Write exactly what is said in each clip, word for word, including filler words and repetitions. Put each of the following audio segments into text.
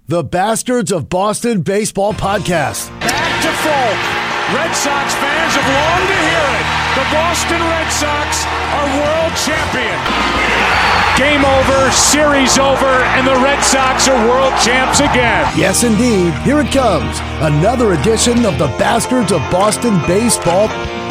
the Bastards of Boston Baseball Podcast. Back to Folk. Red Sox fans have longed to hear it. The Boston Red Sox are world champion. Game over, series over, and the Red Sox are world champs again. Yes, indeed. Here it comes. Another edition of the Bastards of Boston Baseball.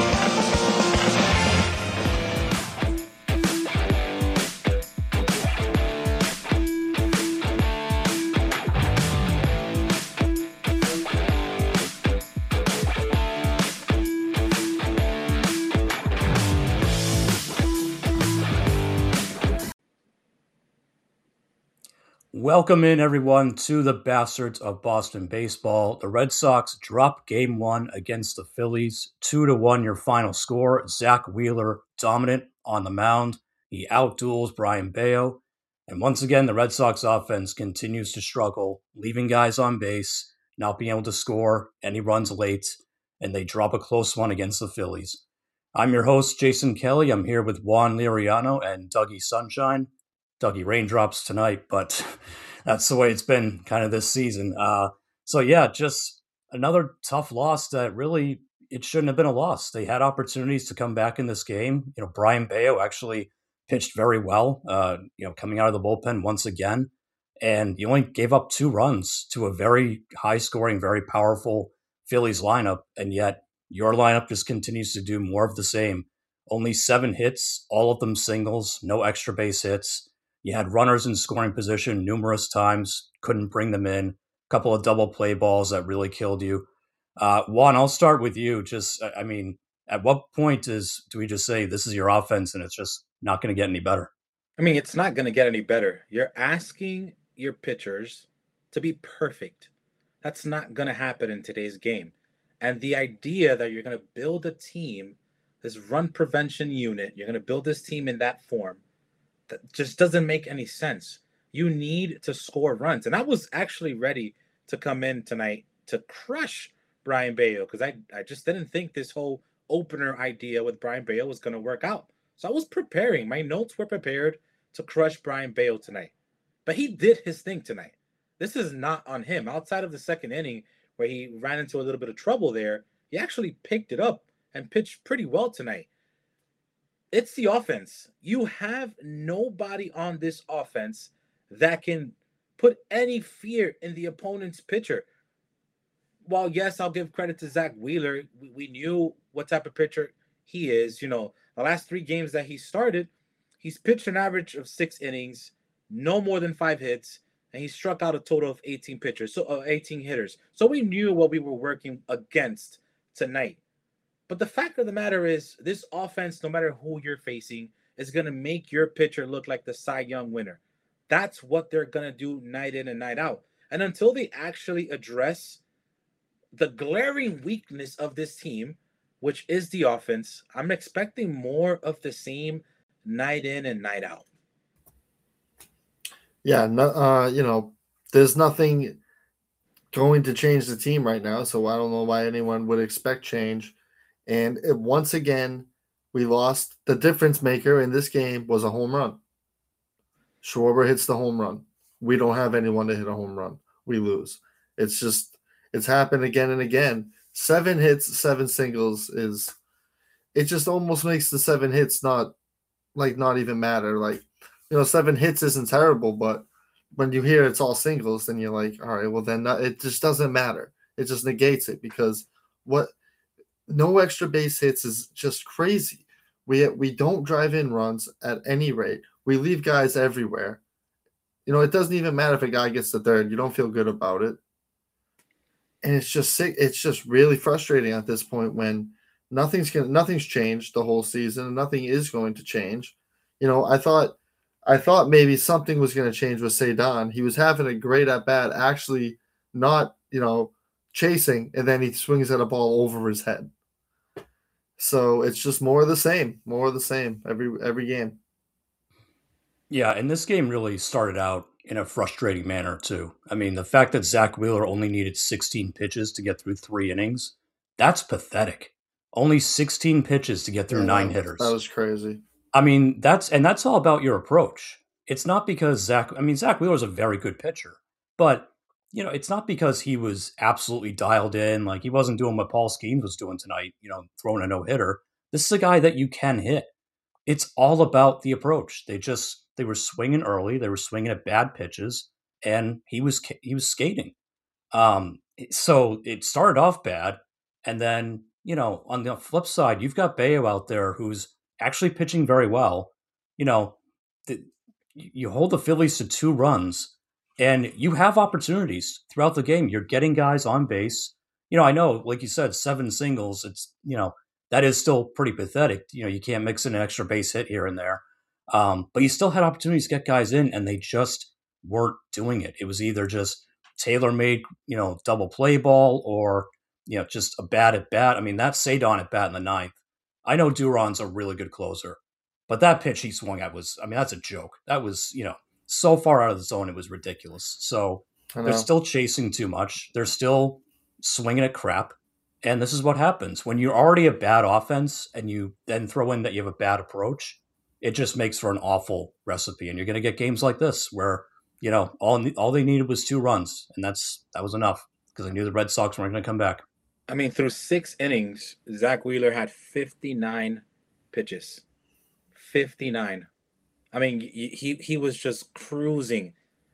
Welcome in, everyone, to the Bastards of Boston Baseball. The Red Sox drop game one against the Phillies. Two to one, your final score. Zack Wheeler dominant on the mound. He outduels Brayan Bello. And once again, the Red Sox offense continues to struggle, leaving guys on base, not being able to score any runs late, and they drop a close one against the Phillies. I'm your host, Jason Kelly. I'm here with Juan Liriano and Dougie Sunshine. Dougie Raindrops tonight, but that's the way it's been kind of this season. Uh, so yeah, just another tough loss that really, it shouldn't have been a loss. They had opportunities to come back in this game. You know, Brayan Bello actually pitched very well, uh, you know, coming out of the bullpen once again. And you only gave up two runs to a very high scoring, very powerful Phillies lineup. And yet your lineup just continues to do more of the same. Only seven hits, all of them singles, no extra base hits. You had runners in scoring position numerous times, couldn't bring them in. A couple of double play balls that really killed you. Uh, Juan, I'll start with you. Just, I mean, at what point is do we just say this is your offense and it's just not going to get any better? I mean, it's not going to get any better. You're asking your pitchers to be perfect. That's not going to happen in today's game. And the idea that you're going to build a team, this run prevention unit, you're going to build this team in that form, that just doesn't make any sense. You need to score runs. And I was actually ready to come in tonight to crush Brayan Bello because I, I just didn't think this whole opener idea with Brayan Bello was going to work out. So I was preparing. My notes were prepared to crush Brayan Bello tonight. But he did his thing tonight. This is not on him. Outside of the second inning where he ran into a little bit of trouble there, he actually picked it up and pitched pretty well tonight. It's the offense. You have nobody on this offense that can put any fear in the opponent's pitcher. While, yes, I'll give credit to Zack Wheeler. We knew what type of pitcher he is. You know, the last three games that he started, he's pitched an average of six innings, no more than five hits, and he struck out a total of eighteen pitchers, so uh, eighteen hitters. So we knew what we were working against tonight. But the fact of the matter is, this offense, no matter who you're facing, is going to make your pitcher look like the Cy Young winner. That's what they're going to do night in and night out. And until they actually address the glaring weakness of this team, which is the offense, I'm expecting more of the same night in and night out. Yeah, no, uh, you know, there's nothing going to change the team right now, so I don't know why anyone would expect change. And it, once again, we lost. The difference maker in this game was a home run. Schwarber hits the home run. We don't have anyone to hit a home run. We lose. It's just, it's happened again and again. Seven hits, seven singles is, it just almost makes the seven hits not, like, not even matter. Like, you know, seven hits isn't terrible, but when you hear it's all singles, then you're like, all right, well, then that, it just doesn't matter. It just negates it because what, no extra base hits is just crazy. We we don't drive in runs at any rate. We leave guys everywhere. You know, it doesn't even matter if a guy gets to third. You don't feel good about it. And it's just sick. It's just really frustrating at this point when nothing's gonna, nothing's changed the whole season and nothing is going to change. You know, I thought I thought maybe something was going to change with Ceddanne. He was having a great at bat, actually not, you know, chasing, and then he swings at a ball over his head. So it's just more of the same, more of the same every every game. Yeah, and this game really started out in a frustrating manner too. I mean, the fact that Zack Wheeler only needed sixteen pitches to get through three innings, that's pathetic. Only sixteen pitches to get through yeah, nine that, hitters. That was crazy. I mean, that's and that's all about your approach. It's not because Zach. I mean, Zack Wheeler is a very good pitcher, but you know, it's not because he was absolutely dialed in. Like, he wasn't doing what Paul Skeens was doing tonight, you know, throwing a no-hitter. This is a guy that you can hit. It's all about the approach. They just, they were swinging early. They were swinging at bad pitches, and he was, he was skating. Um, so it started off bad. And then, you know, on the flip side, you've got Bayo out there who's actually pitching very well. You know, the, you hold the Phillies to two runs, and you have opportunities throughout the game. You're getting guys on base. You know, I know, like you said, seven singles. It's, you know, that is still pretty pathetic. You know, you can't mix in an extra base hit here and there. Um, but you still had opportunities to get guys in, and they just weren't doing it. It was either just tailor-made, you know, double play ball, or, you know, just a bad at bat. I mean, that Cedon at bat in the ninth. I know Duran's a really good closer, but that pitch he swung at was, I mean, that's a joke. That was, you know, so far out of the zone, it was ridiculous. So they're still chasing too much. They're still swinging at crap. And this is what happens when you're already a bad offense and you then throw in that you have a bad approach. It just makes for an awful recipe. And you're going to get games like this where, you know, all all they needed was two runs, and that's that was enough because I knew the Red Sox weren't going to come back. I mean, through six innings, Zach Wheeler had fifty-nine pitches. fifty-nine. I mean, he he was just cruising.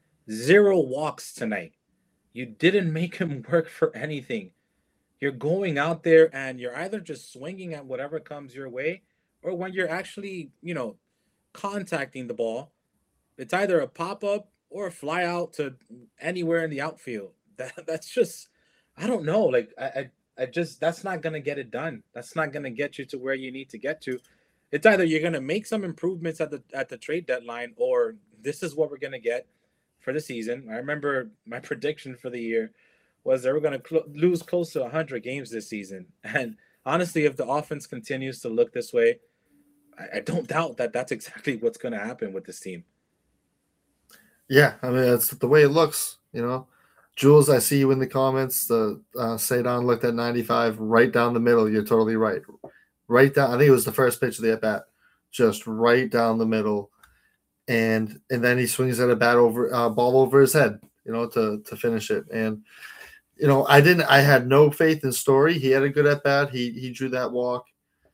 Zero walks tonight. You didn't make him work for anything. You're going out there and you're either just swinging at whatever comes your way, or when you're actually, you know, contacting the ball, it's either a pop-up or a fly out to anywhere in the outfield. That that's just, I don't know. Like, I, I, I just, that's not going to get it done. That's not going to get you to where you need to get to. It's either you're going to make some improvements at the at the trade deadline, or this is what we're going to get for the season. I remember my prediction for the year was they were going to cl- lose close to one hundred games this season. And honestly, if the offense continues to look this way, I, I don't doubt that that's exactly what's going to happen with this team. Yeah, I mean, that's the way it looks, you know. Jules, I see you in the comments. The uh, Cedon looked at ninety-five right down the middle. You're totally right. Right down. I think it was the first pitch of the at bat, just right down the middle, and and then he swings at a bat over uh, ball over his head, you know, to to finish it. And you know, I didn't. I had no faith in Story. He had a good at bat. He he drew that walk.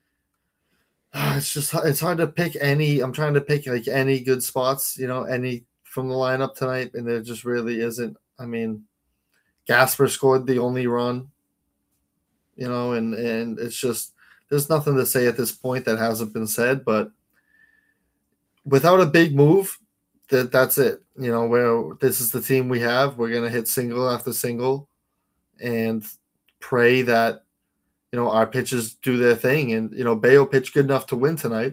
It's just it's hard to pick any. I'm trying to pick like any good spots, you know, any from the lineup tonight, and there just really isn't. I mean, Gasper scored the only run, you know, and and it's just there's nothing to say at this point that hasn't been said. But without a big move, that that's it. You know, where this is the team we have. We're gonna hit single after single, and pray that you know our pitchers do their thing. And you know, Bayo pitched good enough to win tonight,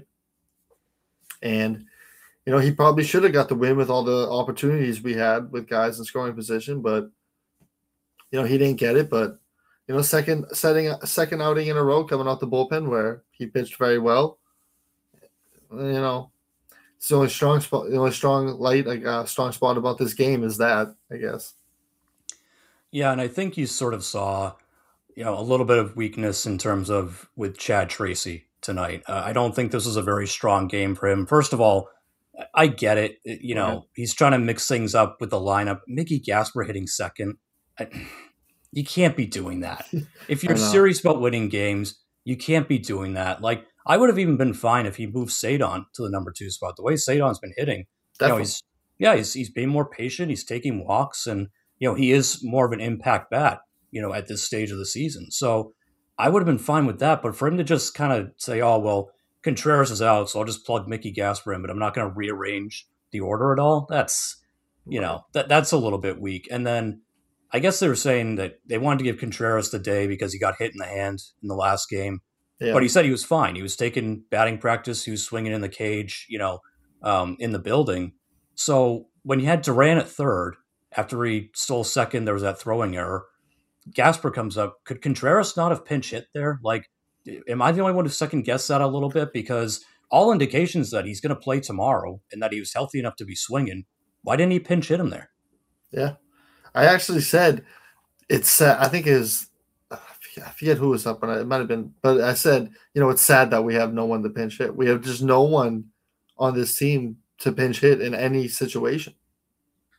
and you know, he probably should have got the win with all the opportunities we had with guys in scoring position, but you know, he didn't get it. But you know, second setting second outing in a row coming out the bullpen where he pitched very well. You know, it's the only strong spot, the only strong light, like uh, strong spot about this game is that, I guess. Yeah, and I think you sort of saw, you know, a little bit of weakness in terms of with Chad Tracy tonight. Uh, I don't think this was a very strong game for him. First of all, I get it. You know, mm-hmm. He's trying to mix things up with the lineup. Mickey Gasper hitting second. I, you can't be doing that. If you're serious about winning games, you can't be doing that. Like, I would have even been fine if he moved Cedon to the number two spot. The way Cedon's been hitting, you know, he's yeah, he's he's being more patient. He's taking walks, and you know, he is more of an impact bat, you know, at this stage of the season. So I would have been fine with that. But for him to just kind of say, oh, well, Contreras is out, so I'll just plug Mickey Gasper in, but I'm not going to rearrange the order at all. That's, you know, that that's a little bit weak. And then I guess they were saying that they wanted to give Contreras the day because he got hit in the hand in the last game. Yeah. But he said he was fine. He was taking batting practice. He was swinging in the cage, you know, um, in the building. So when you had Duran at third, after he stole second, there was that throwing error. Gasper comes up. Could Contreras not have pinch hit there? Like, am I the only one who second guessed that a little bit? Because all indications that he's going to play tomorrow and that he was healthy enough to be swinging. Why didn't he pinch hit him there? Yeah. I actually said it's, uh, I think it was, I forget who was up on it. It might have been, but I said, you know, it's sad that we have no one to pinch hit. We have just no one on this team to pinch hit in any situation.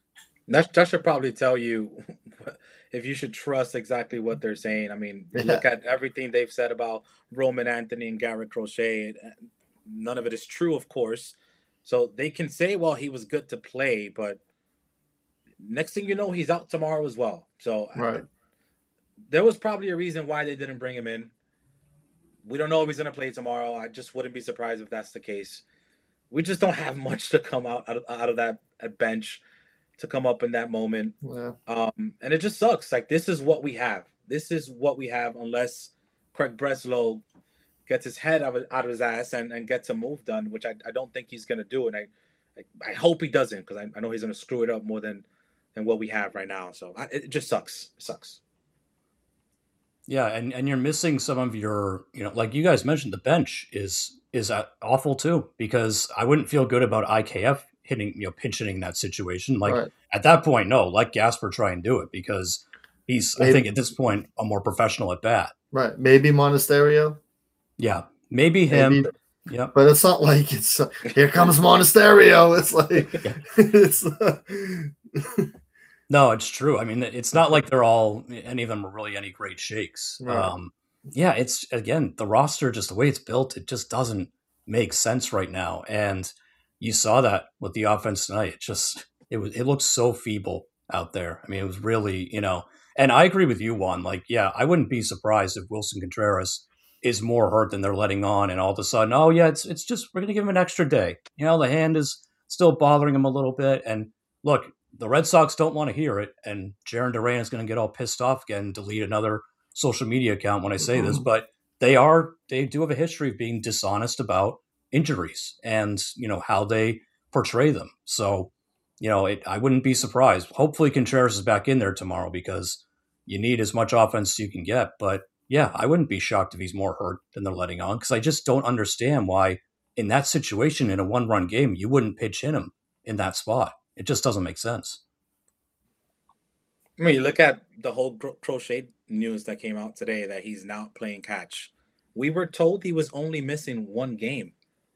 That, that should probably tell you if you should trust exactly what they're saying. I mean, you Yeah. look at everything they've said about Roman Anthony and Garrett Crochet. None of it is true, of course. So they can say, well, he was good to play, but next thing you know, he's out tomorrow as well. So Right. I, there was probably a reason why they didn't bring him in. We don't know if he's going to play tomorrow. I just wouldn't be surprised if that's the case. We just don't have much to come out out of, out of that bench to come up in that moment. Yeah. Um, and it just sucks. Like, this is what we have. This is what we have unless Craig Breslow gets his head out of, out of his ass and, and gets a move done, which I, I don't think he's going to do. And I, I I hope he doesn't, because I, I know he's going to screw it up more than, than what we have right now. So I, it just sucks. It sucks. Yeah, and, and you're missing some of your, you know, like you guys mentioned, the bench is is uh, awful too, because I wouldn't feel good about I K F hitting, you know, pinch hitting that situation. Like Right. at that point, no, let Gasper try and do it, because he's, Maybe. I think at this point, a more professional at bat. Right. Maybe Monasterio, Yeah, maybe him. Maybe. Yep. but it's not like it's uh, here comes Monasterio. It's like it's. Uh, No, it's true. I mean, it's not like they're all, any of them are really any great shakes. Right. Um, yeah, it's, again, the roster, just the way it's built, it just doesn't make sense right now. And you saw that with the offense tonight. It just, it was, it looked so feeble out there. I mean, it was really, you know, and I agree with you, Juan. Like, yeah, I wouldn't be surprised if Wilson Contreras is more hurt than they're letting on. And all of a sudden, oh, yeah, it's, it's just, we're going to give him an extra day. You know, the hand is still bothering him a little bit. And look, the Red Sox don't want to hear it, and Jarren Duran is going to get all pissed off again and delete another social media account when I say this, but they are, they do have a history of being dishonest about injuries and, you know, how they portray them. So, you know, it, I wouldn't be surprised. Hopefully Contreras is back in there tomorrow, because you need as much offense as you can get. But yeah, I wouldn't be shocked if he's more hurt than they're letting on, because I just don't understand why in that situation, in a one-run game, you wouldn't pitch in him in that spot. It just doesn't make sense. I mean, you look at the whole Cro- Crochet news that came out today that he's not playing catch. We were told he was only missing one game.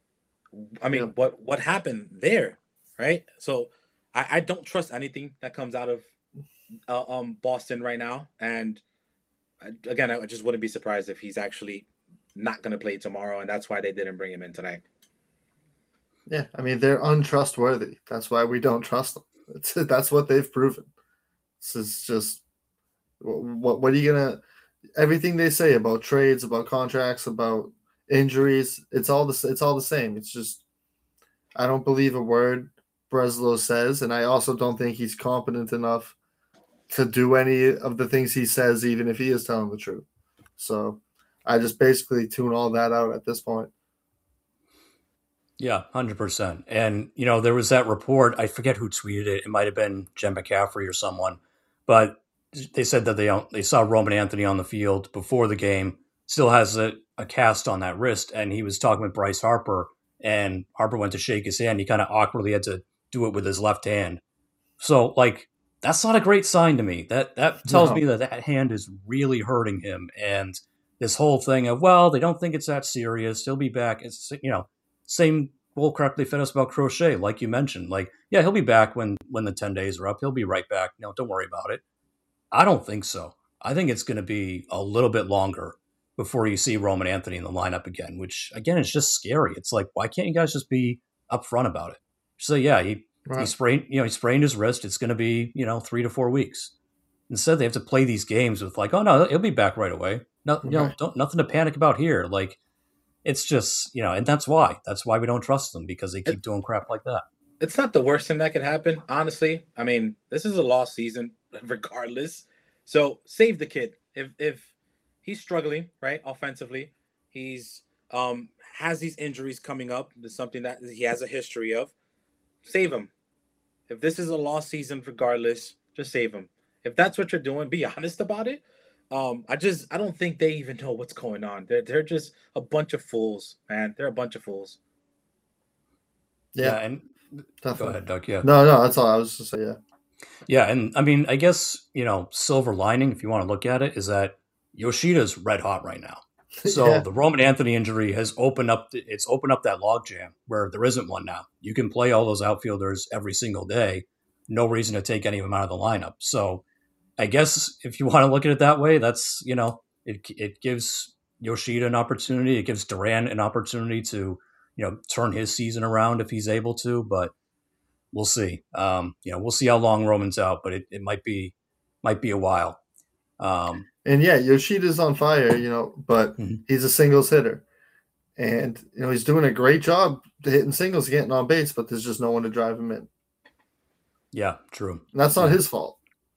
I mean, Yeah. what what happened there, right? So I, I don't trust anything that comes out of uh, um Boston right now. And I, again, I just wouldn't be surprised if he's actually not going to play tomorrow, and that's why they didn't bring him in tonight. Yeah, I mean, they're untrustworthy. That's why we don't trust them. That's, that's what they've proven. This is just what what are you gonna? Everything they say about trades, about contracts, about injuries, it's all the it's all the same. It's just I don't believe a word Breslow says, and I also don't think he's competent enough to do any of the things he says, even if he is telling the truth. So I just basically tune all that out at this point. Yeah, one hundred percent. And, you know, there was that report, I forget who tweeted it. It might have been Jen McCaffrey or someone, but they said that they they saw Roman Anthony on the field before the game, still has a, a cast on that wrist, and he was talking with Bryce Harper, and Harper went to shake his hand. He kind of awkwardly had to do it with his left hand. So, like, that's not a great sign to me. That that tells No. me that that hand is really hurting him. And this whole thing of, well, they don't think it's that serious. He'll be back. It's, you know, same bull crap they fed us about Crochet, like you mentioned. Like, yeah, he'll be back when when the ten days are up. He'll be right back. No, don't worry about it. I don't think so. I think it's going to be a little bit longer before you see Roman Anthony in the lineup again, which, again, is just scary. It's like, why can't you guys just be upfront about it? So, yeah, he, Right. he sprained, you know, he sprained his wrist. It's going to be, you know, three to four weeks. Instead, they have to play these games with like, oh, no, he'll be back right away. No, you know, Right. don't, nothing to panic about here. Like, it's just, you know, and that's why. That's why we don't trust them, because they keep doing crap like that. It's not the worst thing that could happen, honestly. I mean, this is a lost season regardless. So save the kid. If if he's struggling, right, offensively, he's um has these injuries coming up. There's something that he has a history of. Save him. If this is a lost season regardless, just save him. If that's what you're doing, be honest about it. Um, I just I don't think they even know what's going on. They're they're just a bunch of fools, man. They're a bunch of fools. Yeah. Yeah, and definitely. go ahead, Doug. Yeah. No, no, that's all I was just saying. Yeah. Yeah, and I mean, I guess, you know, silver lining, if you want to look at it, is that Yoshida's red hot right now. So Yeah. the Roman Anthony injury has opened up, it's opened up that logjam where there isn't one now. You can play all those outfielders every single day. no reason to take any of them out of the lineup. So I guess if you want to look at it that way, that's, you know, it it gives Yoshida an opportunity. It gives Duran an opportunity to, you know, turn his season around if he's able to, but we'll see. Um, you know, we'll see how long Roman's out, but it, it might be might be a while. Um, and yeah, Yoshida's on fire, you know, but mm-hmm. he's a singles hitter. And, you know, he's doing a great job hitting singles, getting on base, but there's just no one to drive him in. Yeah, true. And that's not yeah. his fault.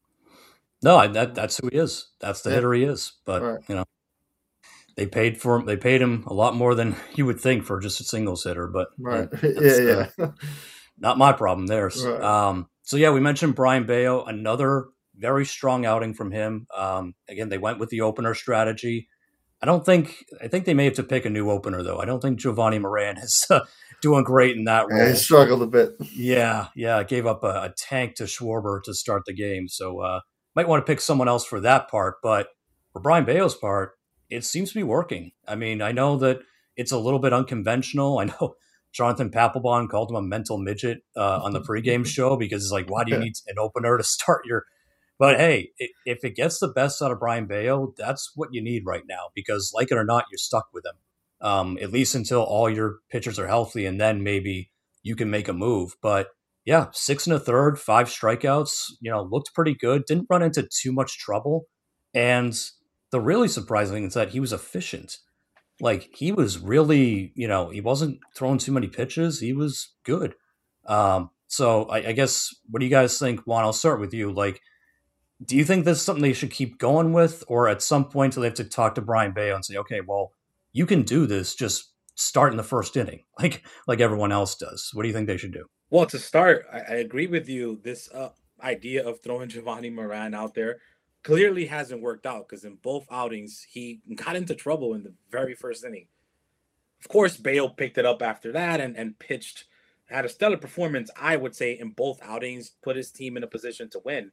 No, that that's who he is. That's the yeah. hitter he is. But, right. you know, they paid for him. They paid him a lot more than you would think for just a singles hitter. But right. yeah, yeah. Uh, not my problem there. Right. Um, so, yeah, we mentioned Brayan Bello, another very strong outing from him. Um, again, they went with the opener strategy. I don't think – I think they may have to pick a new opener, though. I don't think Giovanni Moran is uh, doing great in that role. Yeah, he struggled a bit. Yeah, yeah. Gave up a, a tank to Schwarber to start the game. So uh, might want to pick someone else for that part. But for Brayan Bello's part, it seems to be working. I mean, I know that it's a little bit unconventional. I know Jonathan Papelbon called him a mental midget uh, on the pregame show because it's like, why do you need an opener to start your – But, hey, if it gets the best out of Brayan Bello, that's what you need right now because, like it or not, you're stuck with him, um, at least until all your pitchers are healthy, and then maybe you can make a move. But, yeah, six and a third, five strikeouts, you know, looked pretty good. Didn't run into too much trouble. And the really surprising thing is that he was efficient. Like, he was really, you know, he wasn't throwing too many pitches. He was good. Um, so, I, I guess, what do you guys think? Juan, I'll start with you. Like, do you think this is something they should keep going with, or at some point do they have to talk to Brayan Bello and say, okay, well, you can do this, just start in the first inning, like like everyone else does? What do you think they should do? Well, to start, I, I agree with you. This uh, idea of throwing Giovanni Moran out there clearly hasn't worked out because in both outings, he got into trouble in the very first inning. Of course, Bello picked it up after that and, and pitched, had a stellar performance, I would say, in both outings, put his team in a position to win.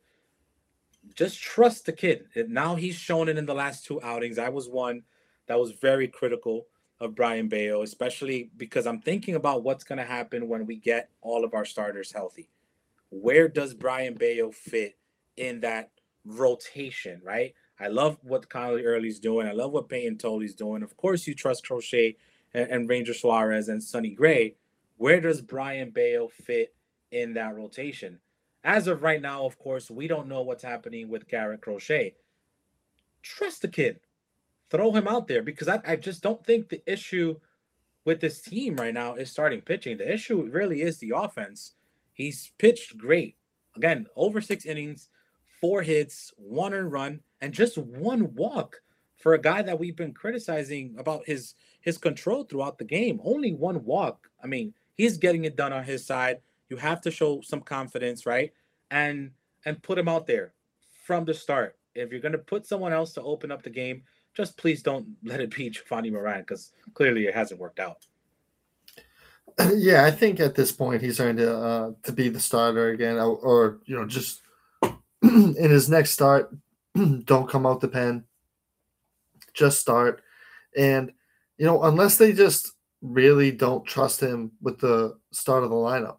Just trust the kid. Now he's shown it in the last two outings. I was one that was very critical of Brayan Bello, especially because I'm thinking about what's going to happen when we get all of our starters healthy. Where does Brayan Bello fit in that rotation, right? I love what Connolly Early's doing. I love what Peyton Toley's doing. Of course, you trust Crochet and, and Ranger Suarez and Sonny Gray. Where does Brayan Bello fit in that rotation? As of right now, of course, we don't know what's happening with Garrett Crochet. Trust the kid. Throw him out there because I, I just don't think the issue with this team right now is starting pitching. The issue really is the offense. He's pitched great. Again, over six innings, four hits, one earned run, and just one walk for a guy that we've been criticizing about his, his control throughout the game. Only one walk. I mean, he's getting it done on his side. You have to show some confidence, right? And and put him out there from the start. If you're going to put someone else to open up the game, just please don't let it be Giovanni Moran because clearly it hasn't worked out. Yeah, I think at this point he's going to uh, to be the starter again, or, or you know, just in his next start, don't come out the pen, just start. And you know, unless they just really don't trust him with the start of the lineup.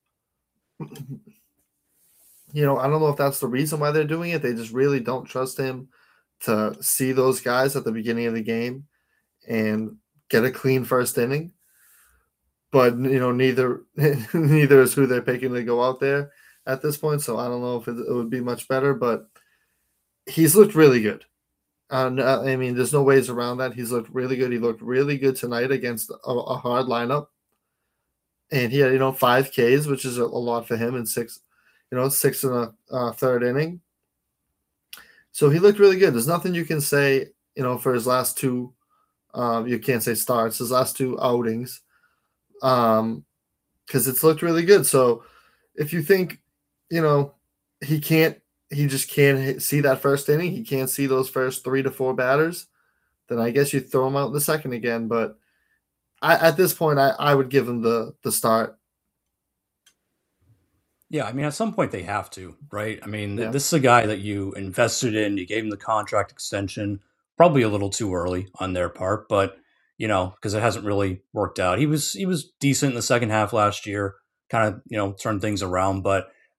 You know, I don't know if that's the reason why they're doing it. They just really don't trust him to see those guys at the beginning of the game and get a clean first inning. But, you know, neither neither is who they're picking to go out there at this point. So I don't know if it, it would be much better, but he's looked really good. Uh, I mean, there's no ways around that. He's looked really good. He looked really good tonight against a, a hard lineup. And he had, you know, five Ks, which is a, a lot for him in six, you know, six in a uh, third inning. So he looked really good. There's nothing you can say, you know, for his last two, um, you can't say starts, his last two outings, um, because it's looked really good. So if you think, you know, he can't, he just can't see that first inning, he can't see those first three to four batters, then I guess you throw him out in the second again. But I, at this point, I, I would give him the the start. Yeah, I mean, at some point they have to, right? I mean, yeah. This is a guy that you invested in. You gave him the contract extension, probably a little too early on their part, but, you know, because it hasn't really worked out. He was he was decent in the second half last year, kind of, you know, turned things around. But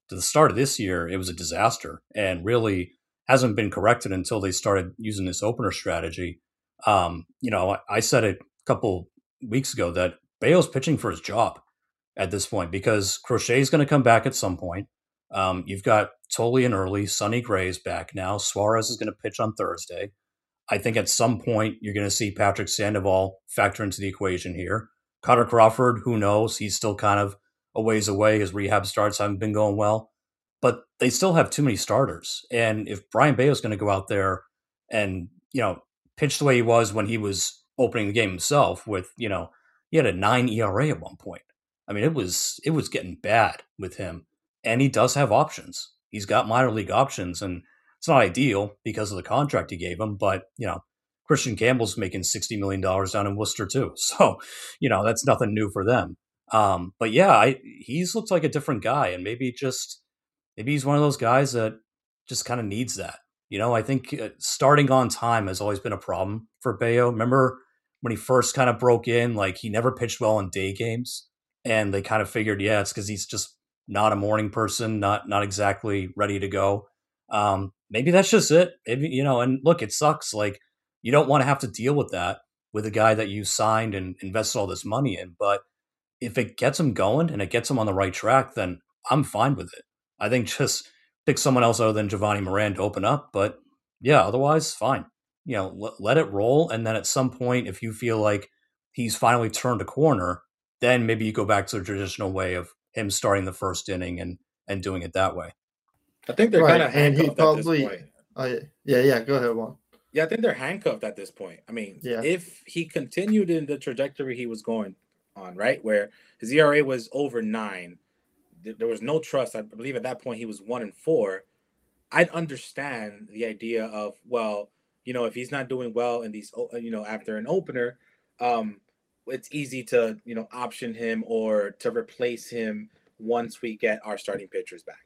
to the start of this year, it was a disaster and really hasn't been corrected until they started using this opener strategy. Um, you know, I, I said it a couple weeks ago that Bello's pitching for his job at this point because Crochet is going to come back at some point. Um, you've got Tolley and Early, Sonny Gray is back now. Suarez is going to pitch on Thursday. I think at some point you're going to see Patrick Sandoval factor into the equation here. Carter Crawford, who knows? He's still kind of a ways away. His rehab starts haven't been going well. But they still have too many starters. And if Brian Bello is going to go out there and, you know, pitch the way he was when he was opening the game himself with, you know, he had a nine E R A at one point. I mean, it was it was getting bad with him. And he does have options. He's got minor league options, and it's not ideal because of the contract he gave him. But, you know, Christian Campbell's making sixty million dollars down in Worcester too. So, you know, that's nothing new for them. Um, but yeah, I, he's looked like a different guy, and maybe just maybe he's one of those guys that just kind of needs that. You know, I think uh, starting on time has always been a problem for Bello. Remember when he first kind of broke in, like he never pitched well in day games, and they kind of figured, yeah, it's because he's just not a morning person, not not exactly ready to go. Um, maybe that's just it. Maybe, you know, and look, it sucks. Like you don't want to have to deal with that with a guy that you signed and invested all this money in. But if it gets him going and it gets him on the right track, then I'm fine with it. I think just pick someone else other than Giovanni Moran to open up. But yeah, otherwise, fine. You know, l- let it roll. And then at some point, if you feel like he's finally turned a corner, then maybe you go back to the traditional way of him starting the first inning and, and doing it that way. I think they're Right, kind of and he handcuffed probably- at this point. Uh, yeah, yeah. Go ahead, Juan. Yeah, I think they're handcuffed at this point. I mean, Yeah. if he continued in the trajectory he was going on, right, where his E R A was over nine, th- there was no trust. I believe at that point he was one and four. I'd understand the idea of, well, you know, if he's not doing well in these, o- you know, after an opener, um, it's easy to, you know, option him or to replace him once we get our starting pitchers back.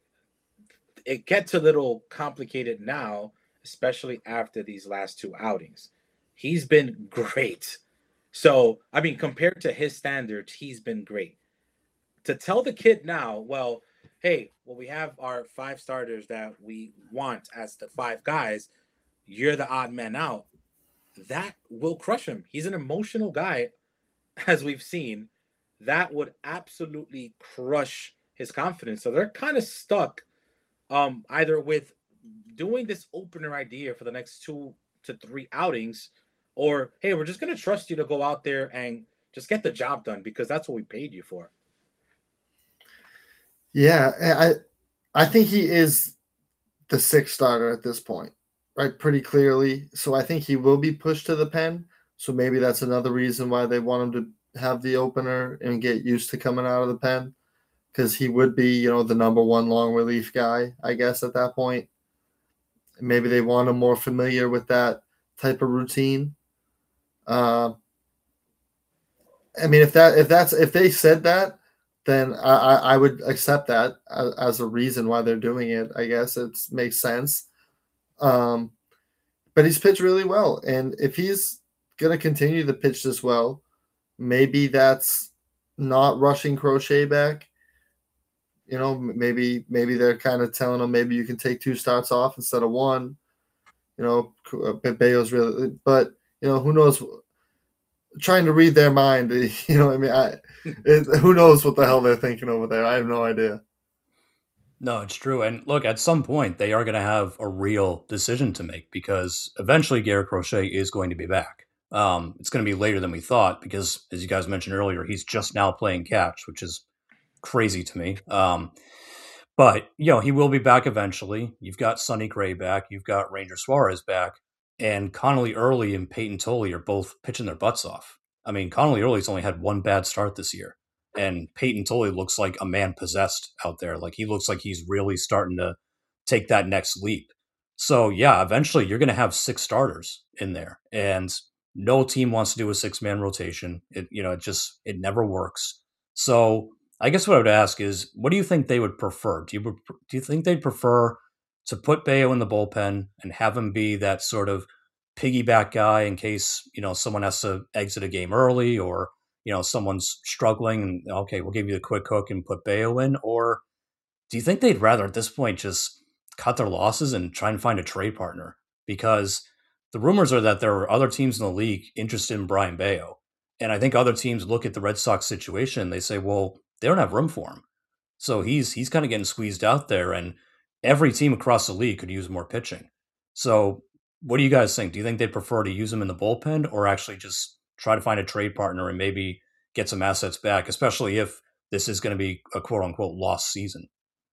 It gets a little complicated now, especially after these last two outings. He's been great. So, I mean, compared to his standards, he's been great. To tell the kid now, well, hey, well, we have our five starters that we want as the five guys. You're the odd man out. That will crush him. He's an emotional guy, as we've seen. That would absolutely crush his confidence. So they're kind of stuck um, either with doing this opener idea for the next two to three outings, or, hey, we're just going to trust you to go out there and just get the job done because that's what we paid you for. Yeah, I I think he is the sixth starter at this point, right? Pretty clearly. So I think he will be pushed to the pen. So maybe that's another reason why they want him to have the opener and get used to coming out of the pen, because he would be, you know, the number one long relief guy, I guess, at that point. Maybe they want him more familiar with that type of routine. Uh, I mean, if that if that's if they said that, then I, I, I would accept that as, as a reason why they're doing it. I guess it makes sense. Um, but he's pitched really well, and if he's going to continue to pitch this well, maybe that's not rushing Crochet back. You know, maybe maybe they're kind of telling him maybe you can take two starts off instead of one. You know, Bello's really, but you know, who knows? Trying to read their mind, you know what I mean? I, it, who knows what the hell they're thinking over there? I have no idea. No, it's true. And look, at some point, they are going to have a real decision to make because eventually Garrett Crochet is going to be back. Um, it's going to be later than we thought because, as you guys mentioned earlier, he's just now playing catch, which is crazy to me. Um, but, you know, he will be back eventually. You've got Sonny Gray back. You've got Ranger Suarez back. And Connolly Early and Peyton Tolley are both pitching their butts off. I mean, Connolly Early's only had one bad start this year. And Peyton Tolley looks like a man possessed out there. Like he looks like he's really starting to take that next leap. So yeah, eventually you're going to have six starters in there, and no team wants to do a six-man rotation. It, you know, it just, it never works. So I guess what I would ask is, what do you think they would prefer? Do you, do you think they'd prefer to put Bello in the bullpen and have him be that sort of piggyback guy in case, you know, someone has to exit a game early, or, you know, someone's struggling and, okay, we'll give you the quick hook and put Bello in? Or do you think they'd rather at this point just cut their losses and try and find a trade partner? Because the rumors are that there are other teams in the league interested in Brian Bayo. And I think other teams look at the Red Sox situation, they say, well, they don't have room for him. So he's he's kind of getting squeezed out there, and every team across the league could use more pitching. So what do you guys think? Do you think they'd prefer to use him in the bullpen or actually just try to find a trade partner and maybe get some assets back, especially if this is going to be a quote-unquote lost season?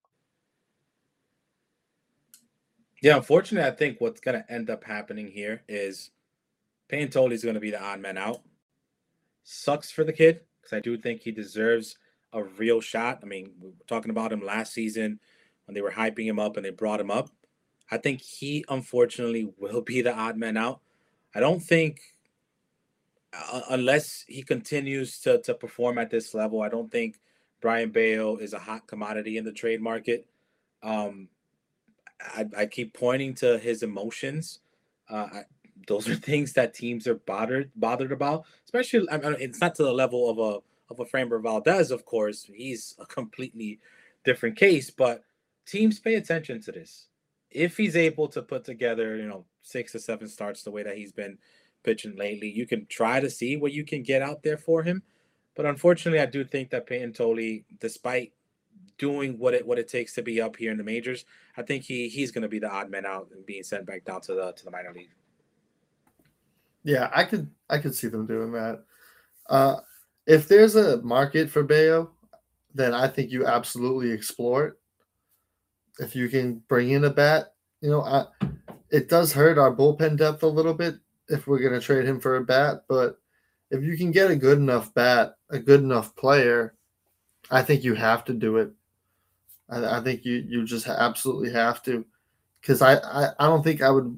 Yeah, unfortunately, I think what's going to end up happening here is Payne is going to be the odd man out. Sucks for the kid because I do think he deserves a real shot. I mean, we were talking about him last season when they were hyping him up and they brought him up. I think he, unfortunately, will be the odd man out. I don't think, uh, unless he continues to, to perform at this level, I don't think Brian Bayo is a hot commodity in the trade market. Um, I, I keep pointing to his emotions. Uh, I, those are things that teams are bothered bothered about. Especially, I mean, it's not to the level of a of a Framber Valdez, of course. He's a completely different case, but teams pay attention to this. If he's able to put together, you know, six to seven starts the way that he's been pitching lately, you can try to see what you can get out there for him. But unfortunately, I do think that Payne Tolley, despite doing what it what it takes to be up here in the majors, I think he he's going to be the odd man out and being sent back down to the to the minor league. Yeah, I could I could see them doing that. Uh, if there's a market for Bayo, then I think you absolutely explore it. If you can bring in a bat, you know, I, it does hurt our bullpen depth a little bit if we're going to trade him for a bat. But if you can get a good enough bat, a good enough player, I think you have to do it. I, I think you you just absolutely have to, because I, I, I don't think I would.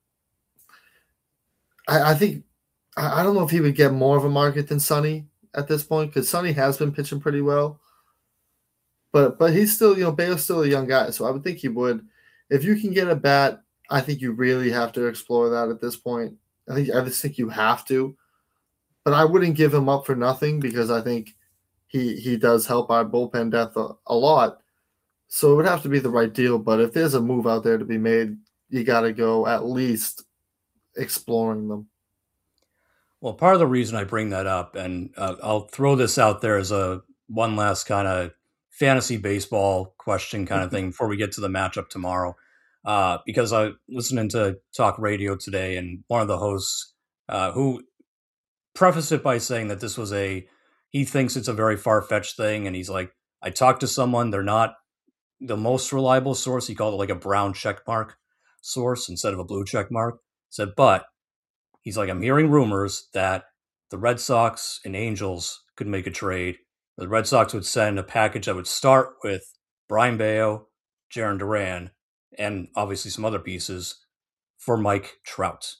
I, I think I, I don't know if he would get more of a market than Sonny at this point, because Sonny has been pitching pretty well. But but he's still, you know, Bayo's still a young guy, so I would think he would. If you can get a bat, I think you really have to explore that at this point. I think I just think you have to. But I wouldn't give him up for nothing, because I think he he does help our bullpen depth a, a lot. So it would have to be the right deal. But if there's a move out there to be made, you got to go at least exploring them. Well, part of the reason I bring that up, and uh, I'll throw this out there as a one last kind of fantasy baseball question kind of thing before we get to the matchup tomorrow, uh, because I listening to talk radio today, and one of the hosts uh, who prefaced it by saying that this was a, he thinks it's a very far-fetched thing, and he's like, I talked to someone, they're not the most reliable source. He called it like a brown check mark source instead of a blue check mark. Said, but he's like, I'm hearing rumors that the Red Sox and Angels could make a trade. The Red Sox would send a package that would start with Brian Bayo, Jarren Duran, and obviously some other pieces for Mike Trout.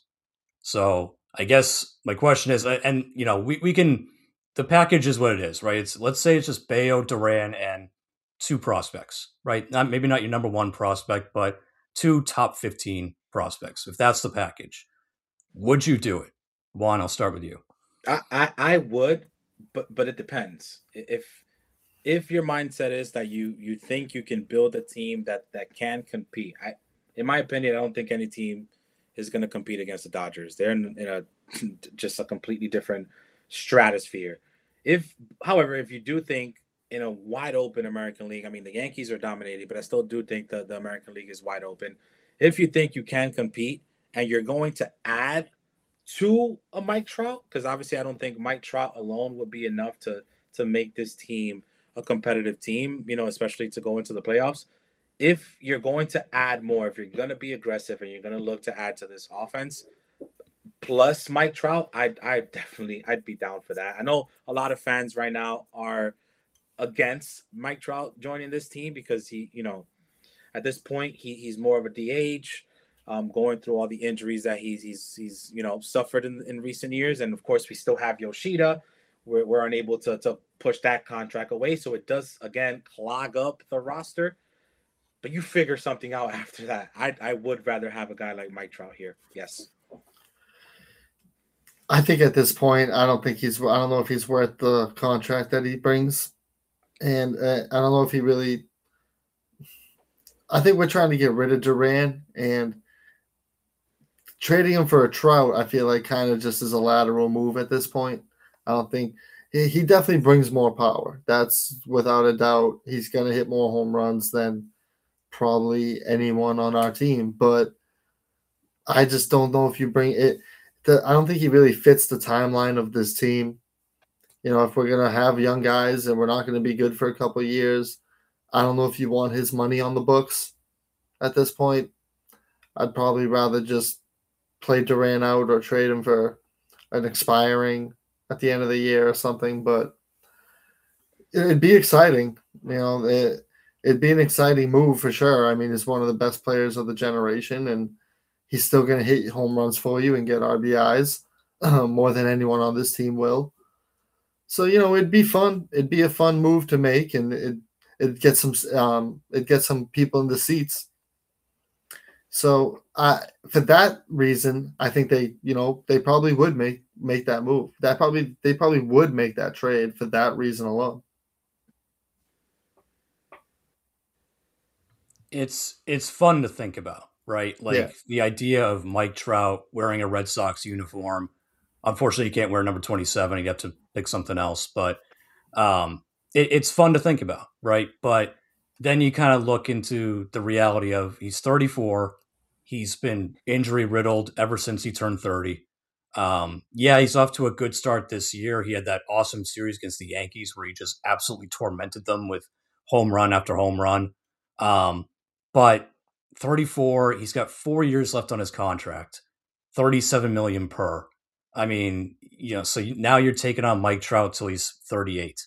So I guess my question is, and you know, we, we can, the package is what it is, right? It's, let's say it's just Bayo, Duran, and two prospects, right? Not maybe not your number one prospect, but two top fifteen prospects. If that's the package, would you do it? Juan, I'll start with you. I, I, I would, but but it depends. If if your mindset is that you you think you can build a team that that can compete, I, in my opinion, I don't think any team is going to compete against the Dodgers. They're in, in a just a completely different stratosphere. If, however, if you do think in a wide open American League, I mean, the Yankees are dominating, but I still do think that the American League is wide open. If you think you can compete and you're going to add to a Mike Trout, because obviously I don't think Mike Trout alone would be enough to to make this team a competitive team, you know, especially to go into the playoffs. If you're going to add more, if you're going to be aggressive and you're going to look to add to this offense, plus Mike Trout, I I definitely I'd be down for that. I know a lot of fans right now are against Mike Trout joining this team because he, you know, at this point he he's more of a D H. Um, going through all the injuries that he's he's he's you know suffered in, in recent years, and of course we still have Yoshida. We're we're unable to to push that contract away, so it does again clog up the roster. But you figure something out after that. I I would rather have a guy like Mike Trout here. Yes. I think at this point, I don't think he's. I don't know if he's worth the contract that he brings, and uh, I don't know if he really I think we're trying to get rid of Duran, and trading him for a Trout, I feel like kind of just is a lateral move at this point. I don't think he, he definitely brings more power. That's without a doubt. He's going to hit more home runs than probably anyone on our team, but I just don't know if you bring it. The, I don't think he really fits the timeline of this team. You know, if we're going to have young guys and we're not going to be good for a couple of years, I don't know if you want his money on the books at this point. I'd probably rather just play Duran out or trade him for an expiring at the end of the year or something. But it'd be exciting. You know, it, it'd be an exciting move for sure. I mean, he's one of the best players of the generation, and he's still going to hit home runs for you and get R B Is uh, more than anyone on this team will. So, you know, it'd be fun. It'd be a fun move to make, and it it gets some um it gets some people in the seats. So, uh, for that reason, I think they, you know, they probably would make make that move. That probably they probably would make that trade for that reason alone. It's it's fun to think about, right? Like Yeah. the idea of Mike Trout wearing a Red Sox uniform. Unfortunately, you can't wear number twenty-seven. You have to pick something else. But um, it, it's fun to think about, right? But then you kind of look into the reality of he's thirty-four. He's been injury riddled ever since he turned thirty. Um, yeah, he's off to a good start this year. He had that awesome series against the Yankees where he just absolutely tormented them with home run after home run. Um, but thirty-four, he's got four years left on his contract, thirty-seven million per. I mean, you know, so now you're taking on Mike Trout till he's thirty-eight.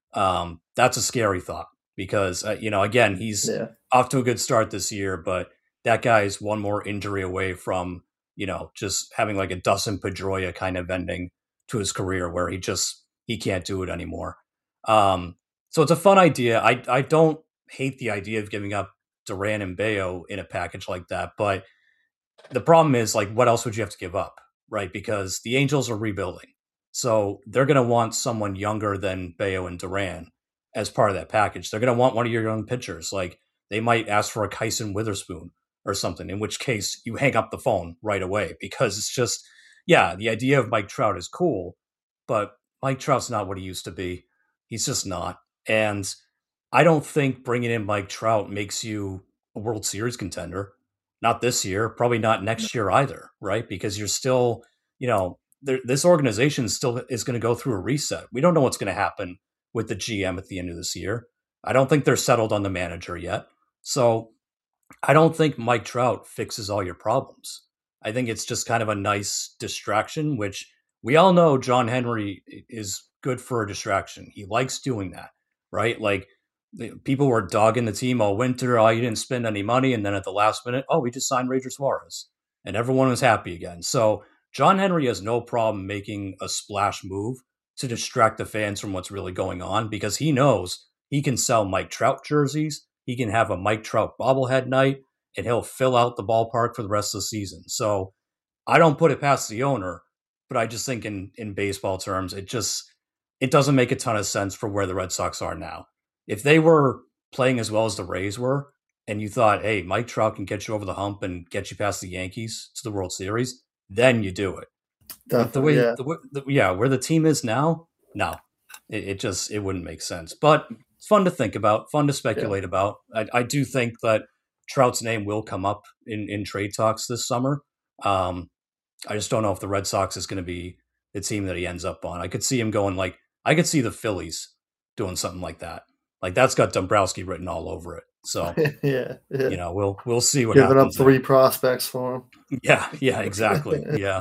Um, that's a scary thought because, uh, you know, again, he's Yeah. off to a good start this year, but that guy's one more injury away from, you know, just having like a Dustin Pedroia kind of ending to his career where he just, he can't do it anymore. Um, so it's a fun idea. I, I don't hate the idea of giving up Duran and Bello in a package like that, but the problem is, like, what else would you have to give up, right? Because the Angels are rebuilding. So they're going to want someone younger than Bello and Duran as part of that package. They're going to want one of your young pitchers. Like, they might ask for a Kyson Witherspoon or something, in which case you hang up the phone right away because it's just, yeah, the idea of Mike Trout is cool, but Mike Trout's not what he used to be. He's just not. And I don't think bringing in Mike Trout makes you a World Series contender. Not this year, probably not next year either, right? Because you're still, you know, there, this organization still is going to go through a reset. We don't know what's going to happen with the G M at the end of this year. I don't think they're settled on the manager yet. So I don't think Mike Trout fixes all your problems. I think it's just kind of a nice distraction, which we all know John Henry is good for a distraction. He likes doing that, right? Like, people were dogging the team all winter. Oh, you didn't spend any money. And then at the last minute, oh, we just signed Ranger Suarez. And everyone was happy again. So John Henry has no problem making a splash move to distract the fans from what's really going on because he knows he can sell Mike Trout jerseys. He can have a Mike Trout bobblehead night, and he'll fill out the ballpark for the rest of the season. So I don't put it past the owner, but I just think in, in baseball terms, it just it doesn't make a ton of sense for where the Red Sox are now. If they were playing as well as the Rays were, and you thought, hey, Mike Trout can get you over the hump and get you past the Yankees to the World Series, then you do it. But the way, yeah. the, the, yeah, where the team is now, no, it, it just it wouldn't make sense. But it's fun to think about, fun to speculate yeah. about. I, I do think that Trout's name will come up in, in trade talks this summer. Um, I just don't know if the Red Sox is going to be the team that he ends up on. I could see him going like, I could see the Phillies doing something like that. Like, that's got Dombrowski written all over it. So, yeah, yeah, you know, we'll we'll see what Giving happens. up three there. prospects for him. Yeah, yeah, exactly. yeah.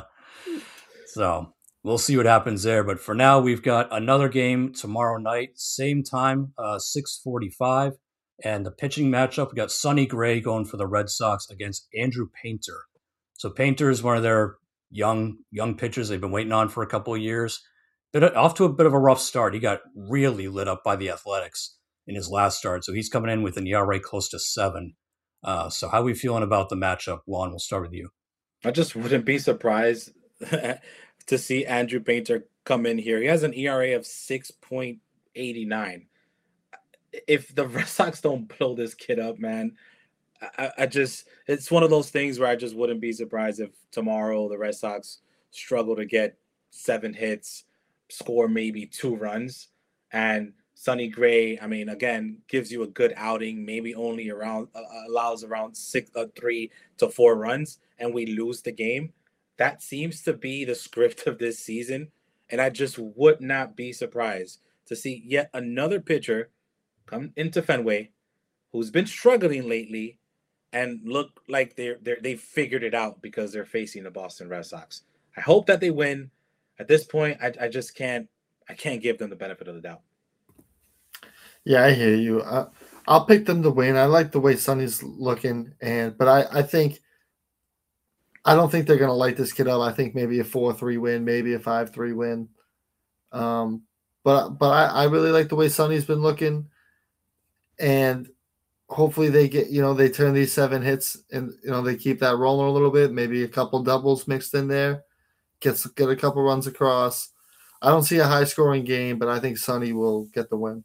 So we'll see what happens there. But for now, we've got another game tomorrow night, same time, uh, six forty-five. And the pitching matchup, we got Sonny Gray going for the Red Sox against Andrew Painter. So Painter is one of their young young pitchers they've been waiting on for a couple of years. But off to a bit of a rough start. He got really lit up by the Athletics in his last start. So he's coming in with an E R A close to seven. Uh, so how are we feeling about the matchup? Juan, we'll start with you. I just wouldn't be surprised to see Andrew Painter come in here. He has an E R A of six point eight nine. If the Red Sox don't blow this kid up, man, I, I just it's one of those things where I just wouldn't be surprised if tomorrow the Red Sox struggle to get seven hits, score maybe two runs, and Sonny Gray, I mean, again, gives you a good outing, maybe only around uh, allows around six, uh, three to four runs, and we lose the game. That seems to be the script of this season, and I just would not be surprised to see yet another pitcher come into Fenway who's been struggling lately and look like they're, they're they figured it out because they're facing the Boston Red Sox. I hope that they win. At this point, I, I just can't I can't give them the benefit of the doubt. Yeah, I hear you. Uh, I'll pick them to win. I like the way Sonny's looking, and but I, I think I don't think they're going to light this kid up. I think maybe a four three win, maybe a five three win. Um, but but I, I really like the way Sonny's been looking, and hopefully they get, you know, they turn these seven hits and, you know, they keep that rolling a little bit, maybe a couple doubles mixed in there, gets get a couple runs across. I don't see a high scoring game, but I think Sonny will get the win.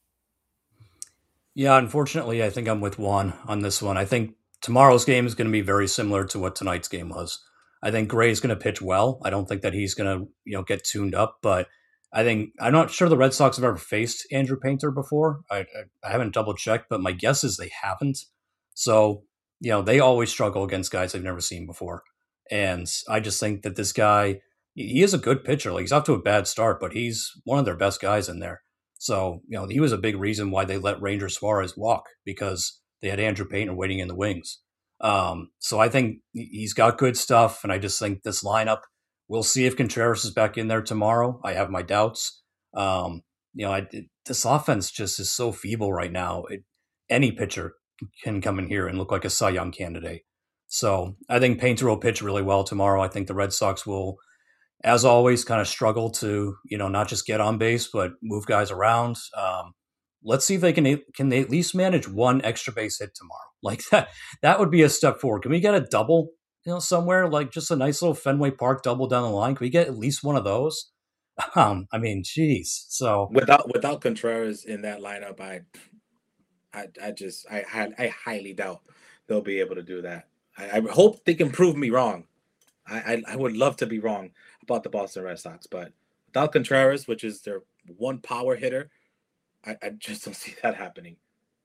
Yeah, unfortunately, I think I'm with Juan on this one. I think tomorrow's game is going to be very similar to what tonight's game was. I think Gray's going to pitch well. I don't think that he's going to, you know, get tuned up, but I think I'm not sure the Red Sox have ever faced Andrew Painter before. I, I, I haven't double checked, but my guess is they haven't. So, you know, they always struggle against guys they've never seen before. And I just think that this guy, he is a good pitcher. Like, he's off to a bad start, but he's one of their best guys in there. So, you know, he was a big reason why they let Ranger Suarez walk, because they had Andrew Painter waiting in the wings. Um, so I think he's got good stuff, and I just think this lineup, we'll see if Contreras is back in there tomorrow. I have my doubts. Um, you know, I, it, this offense just is so feeble right now. It, any pitcher can come in here and look like a Cy Young candidate. So I think Painter will pitch really well tomorrow. I think the Red Sox will, as always, kind of struggle to, you know, not just get on base, but move guys around. Um, let's see if they can can they at least manage one extra base hit tomorrow. Like that, that would be a step forward. Can we get a double, you know, somewhere, like just a nice little Fenway Park double down the line? Can we get at least one of those? Um, I mean, geez. So without without Contreras in that lineup, I I, I just I, I I highly doubt they'll be able to do that. I, I hope they can prove me wrong. I, I I would love to be wrong about the Boston Red Sox, but without Contreras, which is their one power hitter, I, I just don't see that happening.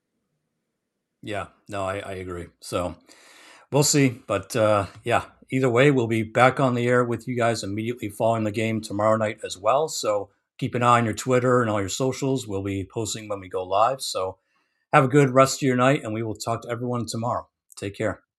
Yeah, no, I, I agree. So we'll see. But uh, yeah, either way, we'll be back on the air with you guys immediately following the game tomorrow night as well. So keep an eye on your Twitter and all your socials. We'll be posting when we go live. So have a good rest of your night, and we will talk to everyone tomorrow. Take care.